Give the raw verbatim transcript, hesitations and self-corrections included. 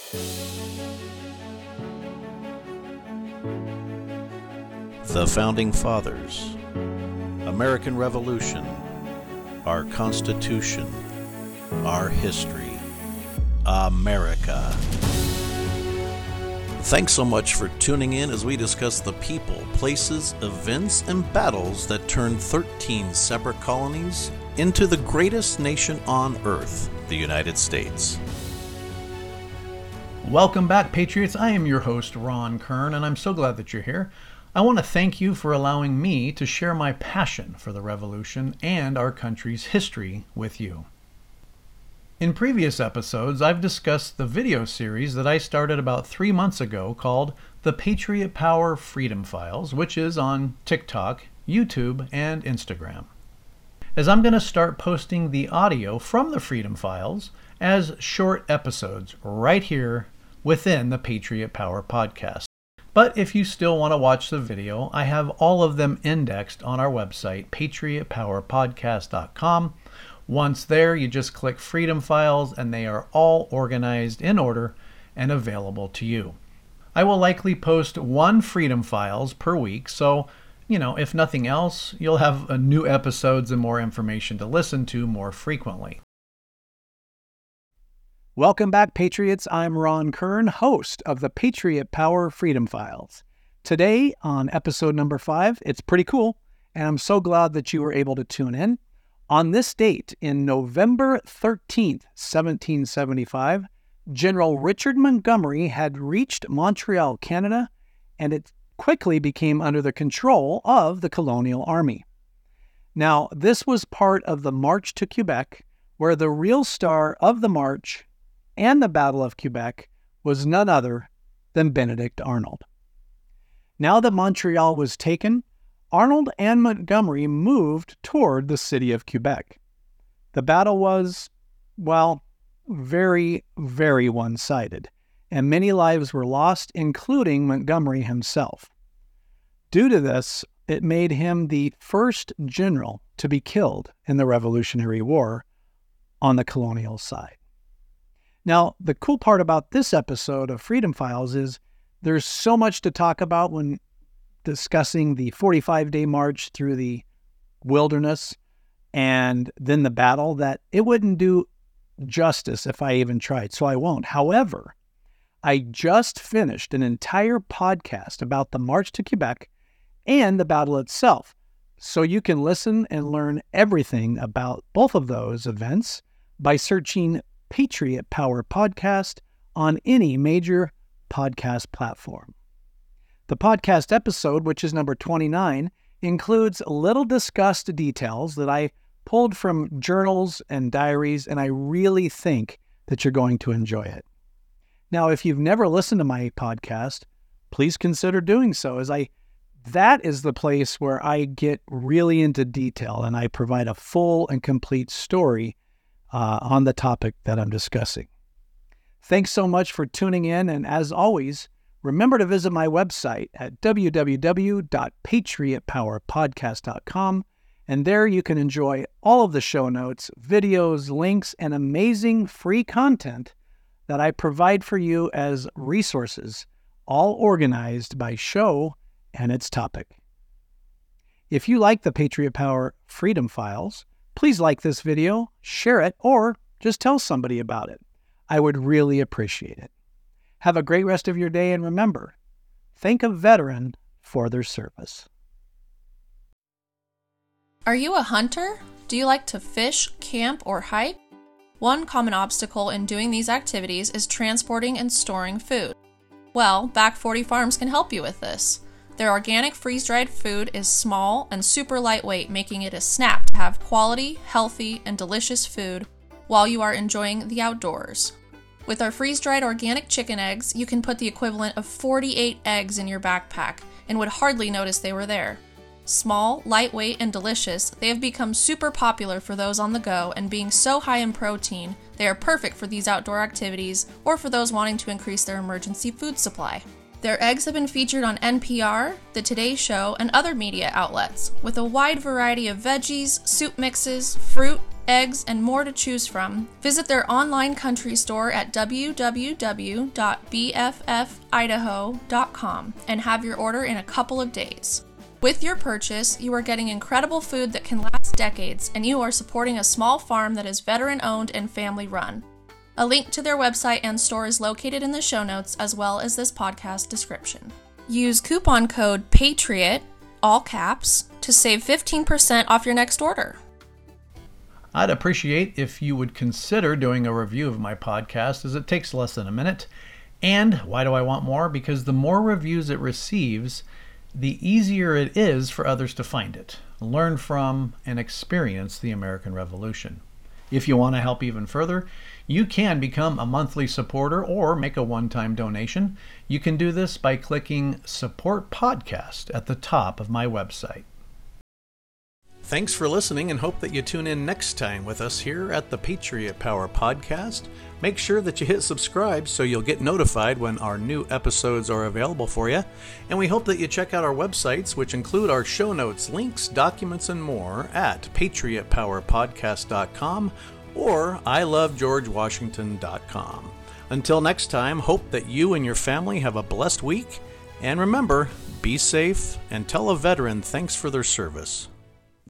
The Founding Fathers, American Revolution, our Constitution, our history, America. Thanks so much for tuning in as we discuss the people, places, events, and battles that turned thirteen separate colonies into the greatest nation on earth, the United States. Welcome back, Patriots. I am your host, Ron Kern, and I'm so glad that you're here. I want to thank you for allowing me to share my passion for the Revolution and our country's history with you. In previous episodes, I've discussed the video series that I started about three months ago called The Patriot Power Freedom Files, which is on TikTok, YouTube, and Instagram. As I'm going to start posting the audio from the Freedom Files as short episodes right here within the Patriot Power podcast. But if you still want to watch the video, I have all of them indexed on our website, patriot power podcast dot com. Once there, you just click Freedom Files, and they are all organized in order and available to you. I will likely post one Freedom Files per week, so, you know, if nothing else, you'll have uh, new episodes and more information to listen to more frequently. Welcome back, Patriots. I'm Ron Kern, host of the Patriot Power Freedom Files. Today, on episode number five, it's pretty cool, and I'm so glad that you were able to tune in. On this date, in November thirteenth, seventeen seventy-five, General Richard Montgomery had reached Montreal, Canada, and it quickly became under the control of the colonial army. Now, this was part of the March to Quebec, where the real star of the march and the Battle of Quebec was none other than Benedict Arnold. Now that Montreal was taken, Arnold and Montgomery moved toward the city of Quebec. The battle was, well, very, very one-sided, and many lives were lost, including Montgomery himself. Due to this, it made him the first general to be killed in the Revolutionary War on the colonial side. Now, the cool part about this episode of Freedom Files is there's so much to talk about when discussing the forty-five day march through the wilderness and then the battle that it wouldn't do justice if I even tried, so I won't. However, I just finished an entire podcast about the March to Quebec and the battle itself, so you can listen and learn everything about both of those events by searching Patriot Power Podcast on any major podcast platform. The podcast episode, which is number twenty-nine, includes little discussed details that I pulled from journals and diaries, and I really think that you're going to enjoy it. Now, if you've never listened to my podcast, please consider doing so, as I that is the place where I get really into detail and I provide a full and complete story uh, on the topic that I'm discussing. Thanks so much for tuning in, and as always, remember to visit my website at w w w dot patriot power podcast dot com, and there you can enjoy all of the show notes, videos, links, and amazing free content that I provide for you as resources, all organized by show and its topic. If you like the Patriot Power Freedom Files, please like this video, share it, or just tell somebody about it. I would really appreciate it. Have a great rest of your day, and remember, thank a veteran for their service. Are you a hunter? Do you like to fish, camp, or hike? One common obstacle in doing these activities is transporting and storing food. Well, Back forty Farms can help you with this. Their organic freeze-dried food is small and super lightweight, making it a snap to have quality, healthy, and delicious food while you are enjoying the outdoors. With our freeze-dried organic chicken eggs, you can put the equivalent of forty-eight eggs in your backpack and would hardly notice they were there. Small, lightweight, and delicious, they have become super popular for those on the go, and being so high in protein, they are perfect for these outdoor activities or for those wanting to increase their emergency food supply. Their eggs have been featured on N P R, The Today Show, and other media outlets, with a wide variety of veggies, soup mixes, fruit, eggs, and more to choose from, visit their online country store at w w w dot b f f idaho dot com and have your order in a couple of days. With your purchase, you are getting incredible food that can last decades, and you are supporting a small farm that is veteran-owned and family-run. A link to their website and store is located in the show notes, as well as this podcast description. Use coupon code PATRIOT, all caps, to save fifteen percent off your next order. I'd appreciate if you would consider doing a review of my podcast, as it takes less than a minute. And why do I want more? Because the more reviews it receives, the easier it is for others to find it, learn from, and experience the American Revolution. If you want to help even further, you can become a monthly supporter or make a one-time donation. You can do this by clicking Support Podcast at the top of my website. Thanks for listening, and hope that you tune in next time with us here at the Patriot Power Podcast. Make sure that you hit subscribe so you'll get notified when our new episodes are available for you. And we hope that you check out our websites, which include our show notes, links, documents, and more at patriot power podcast dot com or i love george washington dot com. Until next time, hope that you and your family have a blessed week. And remember, be safe and tell a veteran thanks for their service.